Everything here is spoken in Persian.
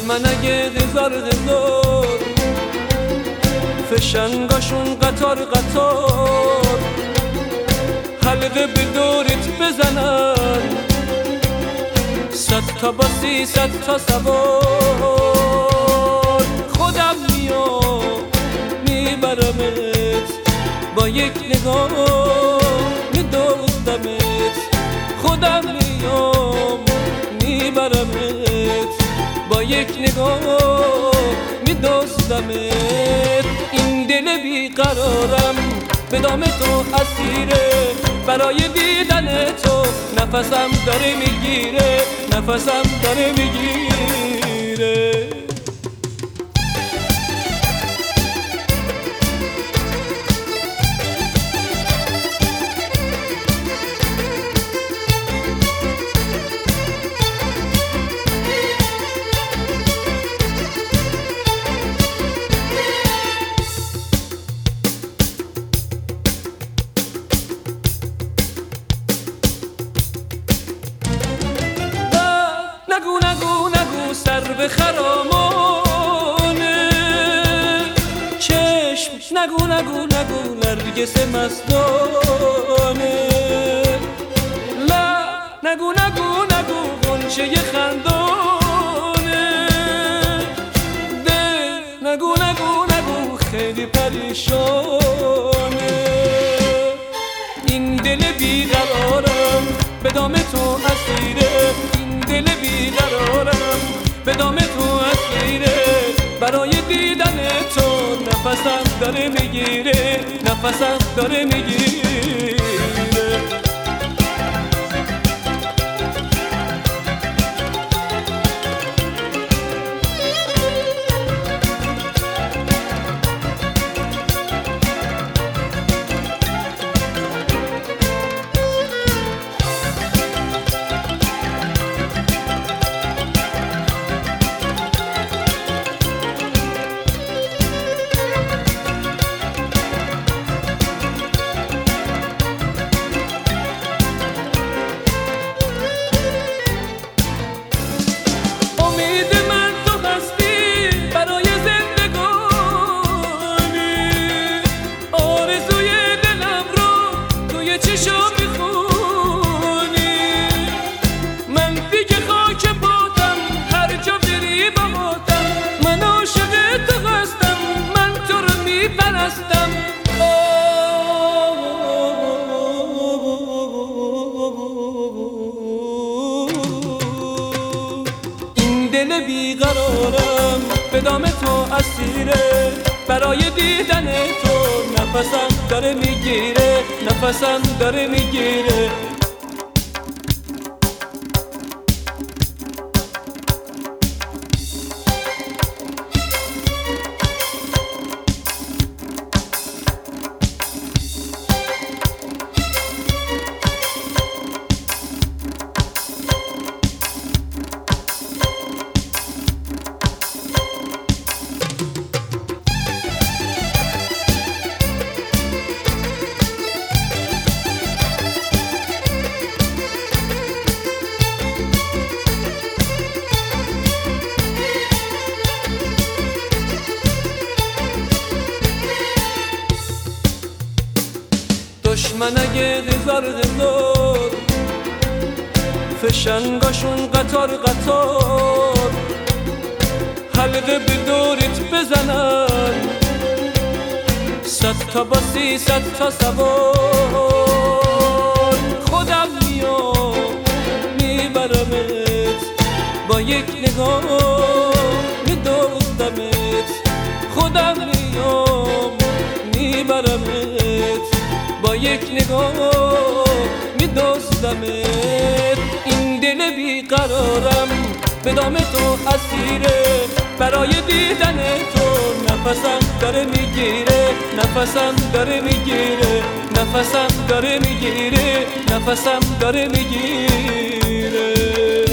دشمن اگه هزار فشنگاشون قطار قطار حلقه به دورت بزنن، 100 تا باسی 100 تا سوار. خودم میام میبرمت، با یک نگاه میدوزدمت. خودم میام میبرمت، با یک نگاه میدوزدمت. این دل بیقرارم به دام تو اسیره، برای دیدن تو نفسم داره میگیره، نفسم داره میگیره. نگو نگو نگو سر به خرامانه چشم، نگو نگو نگو نرگس مستانه. لا نگو نگو نگو غنچه خندانه. دل نگو نگو نگو خیلی پریشانه. این دل بیقرارم به دام تو اسیره، دل بیقرارم به دام تو اسیره. برای دیدن تو نفسم داره میگیره، نفسم داره میگیره. دل بیقرارم به دام تو اسیره، برای دیدن تو نفسم داره میگیره، نفسم داره میگیره. دشمن اگه هزار فشنگاشون قطار قطار حلقه به دورت بزنن، 100 تا باسی 100 تا سوار. خودم میام میبرمت، با یک نگاه میدوزدمت. خودم میام میبرمت، با یک نگاه میدوزدمت. این دل بیقرارم به دام تو اسیره، برای دیدن تو نفسم داره میگیره، نفسم داره میگیره، نفسم داره میگیره، نفسم داره میگیره.